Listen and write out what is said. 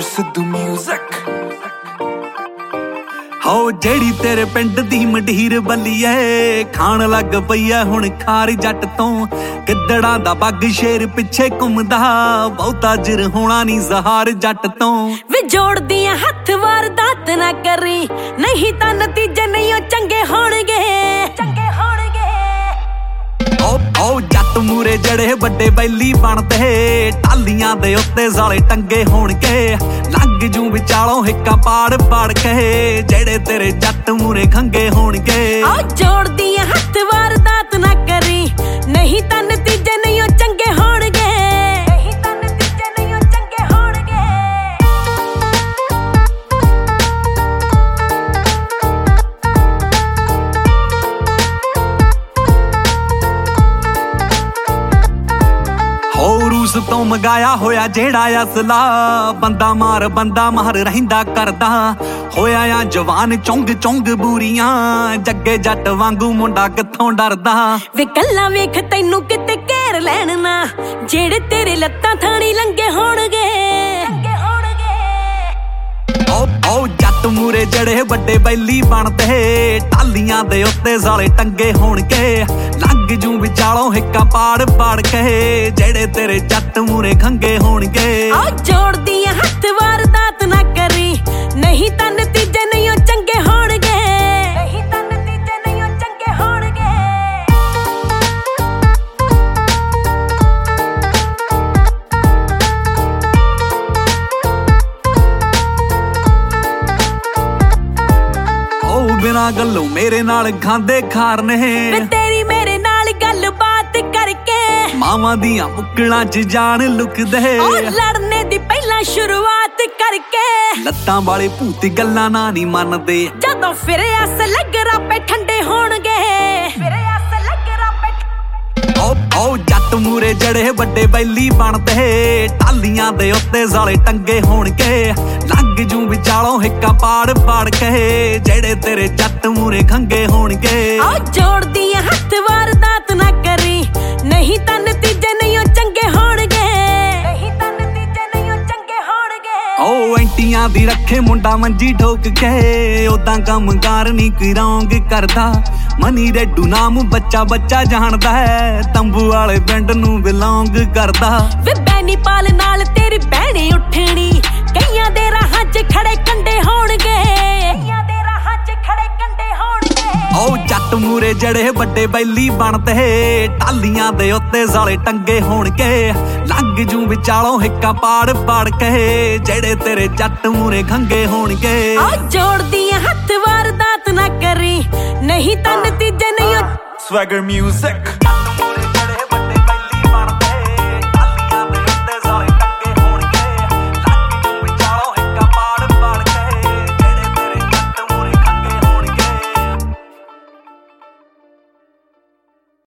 Sidhu music ਹੋ ਜਿਹੜੀ ਤੇਰੇ ਪਿੰਡ ਦੀ ਮੰਡੀਰ ਬੱਲੀਏ ਖਾਣ ਲੱਗ ਪਈਆ ਹੁਣ ਖਾਰ ਜੱਟ ਤੋਂ ਕਿੱਦੜਾਂ ਦਾ ਬੱਗ ਸ਼ੇਰ ਪਿੱਛੇ ਘੁੰਮਦਾ ਬਹੁਤਾ ਜਿਰ ਹੋਣਾ ਨਹੀਂ ਜ਼ਹਾਰ ਜੱਟ ਤੋਂ ਵੇ ਜੋੜਦੀਆਂ ਹੱਥ ਵਾਰਦਾਤ ਨਾ ਕਰੀ ਨਹੀਂ ਤਾਂ ਨਤੀਜੇ ਨਹੀਂ ਉਹ ਚੰਗੇ ਹੋਣਗੇ ਓ ਜੱਟ ਮੂਰੇ ਜੜੇ ਵੱਡੇ ਬੈਲੀ ਬਣਦੇ ਟਾਲੀਆਂ ਦੇ ਉੱਤੇ ਜ਼ਾਲੇ ਟੰਗੇ ਹੋਣਗੇ ਲੱਗ ਜੂ ਵਿਚਾਲੋਂ ਹਿੱਕਾ ਪਾੜ ਕੇ ਜਿਹੜੇ ਤੇਰੇ ਜੱਟ ਮੂਰੇ ਖੰਗੇ ਹੋਣਗੇ ਆ ਜੋੜਦੀਆਂ ਹੱਥ ਵਾਰਦਾਤ ਨਾ ਕਰੀ ਨਹੀਂ ਤਾਂ ਨਤੀਜੇ ਨਹੀਂ ਉਹ ਚੰਗੇ ਹੋਣਗੇ ਰੂਸ ਤੋਂ ਮੰਗਾਇਆ ਹੋਇਆ ਜਿਹੜਾ ਅਸਲਾ ਬੰਦਾ ਮਾਰ ਰਹਿੰਦਾ ਕਰਦਾ ਹੋਇਆ ਆ ਜਵਾਨ ਚੁੰਗ ਬੂਰੀਆਂ ਜੱਗੇ ਜੱਟ ਵਾਂਗੂ ਮੁੰਡਾ ਕਿੱਥੋਂ ਡਰਦਾ ਵੇ ਕੱਲਾ ਵੇਖ ਤੈਨੂੰ ਕਿਤੇ ਘੇਰ ਲੈਣ ਨਾ ਜਿਹੜੇ ਤੇਰੇ ਲੱਤਾਂ ਥਾਣੀ ਲੰਗੇ ਹੋਣਗੇ ਓ ਜੱਟ ਮੂਰੇ ਜੜੇ ਵੱਡੇ ਬੈਲੀ ਬਣਦੇ ਟਾਲੀਆਂ ਦੇ ਉੱਤੇ ਜ਼ਾਲੇ ਟੰਗੇ ਹੋਣਗੇ ਲੱਗ ਜੂ ਵਿਚਾਲੋਂ ਹਿੱਕਾ ਪਾੜ ਕੇ ਜਿਹੜੇ ਤੇਰੇ ਜੱਟ ਮੂਰੇ ਖੰਗੇ ਹੋਣਗੇ ਆ ਜੋੜਦੀਆਂ ਹੱਥ ਵਾਰਦਾਤ ਨਾ ਕਰੀ ਨਹੀਂ ਤਾਂ ਨਤੀਜੇ ਨਹੀਂ ਉਹ ਚੰਗੇ ਹੋਣਗੇ ਬਿਨਾਂ ਗੱਲੋਂ ਮੇਰੇ ਨਾਲ ਖਾਂਦੇ ਖਾਰ ਨੇ ਵੇ ਤੇਰੀ ਮੇਰੇ ਨਾਲ ਗੱਲਬਾਤ ਕਰਕੇ ਮਾਵਾਂ ਦੀਆਂ ਮੁੱਕਲਾਂ 'ਚ ਜਾਨ ਲੁਕਦੇ ਓ ਲੜਨੇ ਦੀ ਪਹਿਲਾਂ ਸ਼ੁਰੂਆਤ ਕਰਕੇ ਲੱਤਾਂ ਵਾਲੇ ਭੂਤ ਗੱਲਾਂ ਨਾ ਨਹੀਂ ਮੰਨਦੇ ਜਦੋਂ ਫਿਰ ਅਸ ਲੱਗ ਰਾਪੇ ਠੰਡੇ ਹੋਣਗੇ ਓ ਜੱਟ ਮੂਰੇ ਜੜੇ ਵੱਡੇ ਬੈਲੀ ਬਣਦੇ ਟਾਲੀਆਂ ਦੇ ਉੱਤੇ ਜ਼ਾਲੇ ਟੰਗੇ ਹੋਣਗੇ ਲੱਗ ਜੂ ਵਿਚਾਲੋਂ ਹਿੱਕਾ ਪਾੜ ਕੇ ਜਿਹੜੇ ਤੇਰੇ ਜੱਟ ਮੂਰੇ ਖੰਗੇ ਹੋਣਗੇ ਆ ਜੋੜਦੀਆਂ ਹੱਥ ਵਾਰਦਾਤ ਨਾ ਕਰੀ ਨਹੀਂ ਤਾਂ ਨਤੀਜੇ ਨਹੀਂ ਉਹ ਚੰਗੇ ਹੋਣਗੇ ਓ ਐਂਟੀਆਂ ਦੀ ਰੱਖੇ ਮੁੰਡਾ ਮੰਜੀ ਠੋਕ ਕੇ ਉਦਾਂ ਕੰਮਕਾਰ ਨਹੀਂ ਕੋਈ ਰੌਂਗ ਕਰਦਾ ਮਨੀ ਰੈਡੂ ਨਾਮ ਬੱਚਾ ਜਾਣਦਾ ਹੈ ਤੰਬੂ ਵਾਲੇ ਪਿੰਡ ਨੂੰ ਬਿਲੋਂਗ ਕਰਦਾ ਵੇ ਬੈਨੀ ਪਾਲ ਨਾਲ ਤੇਰੀ ਬਹਿਣੀ ਉੱਠਣੀ ਕਈਆਂ ਦੇ ਰਾਹਾਂ 'ਚ ਖੜੇ ਕੰਡੇ ਹੋਣਗੇ ਓ ਜੱਟ ਮੂਰੇ ਜੜੇ ਵੱਡੇ ਬੈਲੀ ਬਣਦੇ ਟਾਲੀਆਂ ਦੇ ਉੱਤੇ ਜ਼ਾਲੇ ਟੰਗੇ ਹੋਣਗੇ ਲੱਗ ਜੂ ਵਿਚਾਲੋਂ ਹਿੱਕਾ ਪਾੜ ਕੇ ਜਿਹੜੇ ਤੇਰੇ ਜੱਟ ਮੂਰੇ ਖੰਗੇ ਹੋਣਗੇ ਆ ਜੋੜਦੀਆਂ ਹੱਥ ਵਾਰਦਾਤ ਨਾ ਕਰੀ ਨਹੀਂ ਤਾਂ ਨਤੀਜੇ ਨਹੀਂ ਸਵੈਗਰ ਮਿਊਜ਼ਿਕ